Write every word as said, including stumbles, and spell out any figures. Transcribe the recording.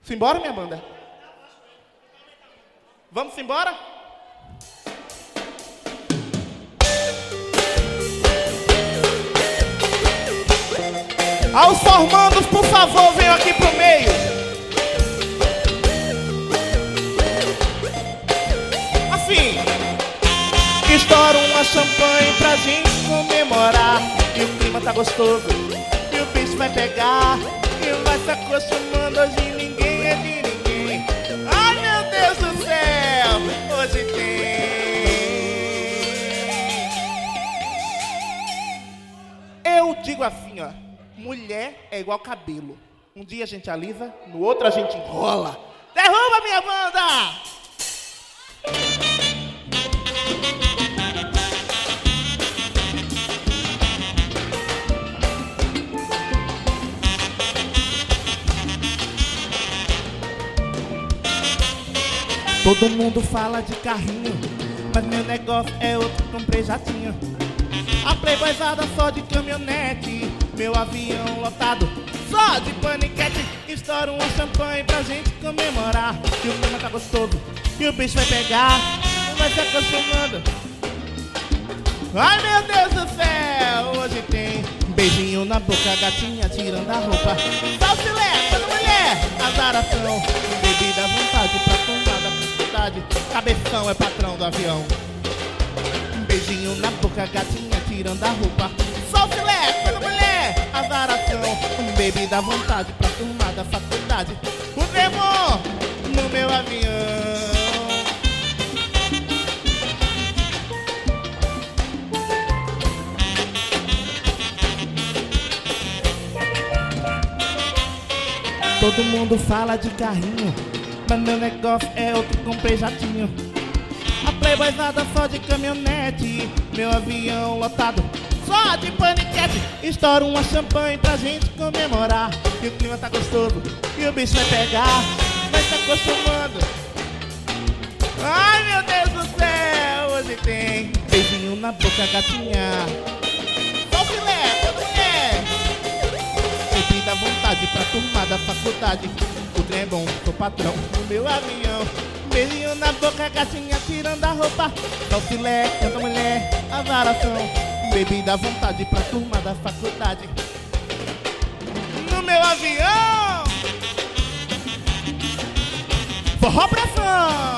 Simbora, minha banda? Vamos embora? Aos formandos, por favor, venham aqui pro meio. Assim, estoura uma champanhe pra gente comemorar. E o clima tá gostoso, e o bicho vai pegar. E vai se acostumando, hoje ninguém é de ninguém. Ai, meu Deus do céu, hoje tem. Eu digo assim, ó. Mulher é igual cabelo. Um dia a gente alisa, no outro a gente enrola. Derruba, minha banda! Todo mundo fala de carrinho, mas meu negócio é outro, comprei jatinho. A playboyzada só de caminhonete, meu avião lotado só de paniquete. Estoura uma champanhe pra gente comemorar. E o clima tá gostoso, e o bicho vai pegar. Vai se acostumando. Ai, meu Deus do céu, hoje tem beijinho na boca, gatinha tirando a roupa. Salsilé, toda mulher, azaração. Bebida à vontade pra tomar da cidade. Cabeção é patrão do avião. Beijinho na boca, gatinha tirando a roupa. Salsilé, toda mulher, azaração. Bebida à vontade pra turma da faculdade. O demônio no meu avião. Todo mundo fala de carrinho, mas meu negócio é outro, comprei jatinho. A playboyzada só de caminhonete, meu avião lotado só de paniquete. Estoura uma champanhe pra gente comemorar. E o clima tá gostoso, e o bicho vai pegar. Vai se acostumando. Ai, meu Deus do céu, hoje tem beijinho na boca, gatinha. Só filé, toda mulher. Bebida à vontade pra turma da faculdade. O trem é bom, sou patrão no meu avião. Beijinho na boca, gatinha tirando a roupa. Só filé, toda mulher, azaração. Bebida à vontade pra turma da faculdade. No meu avião, forró pressão.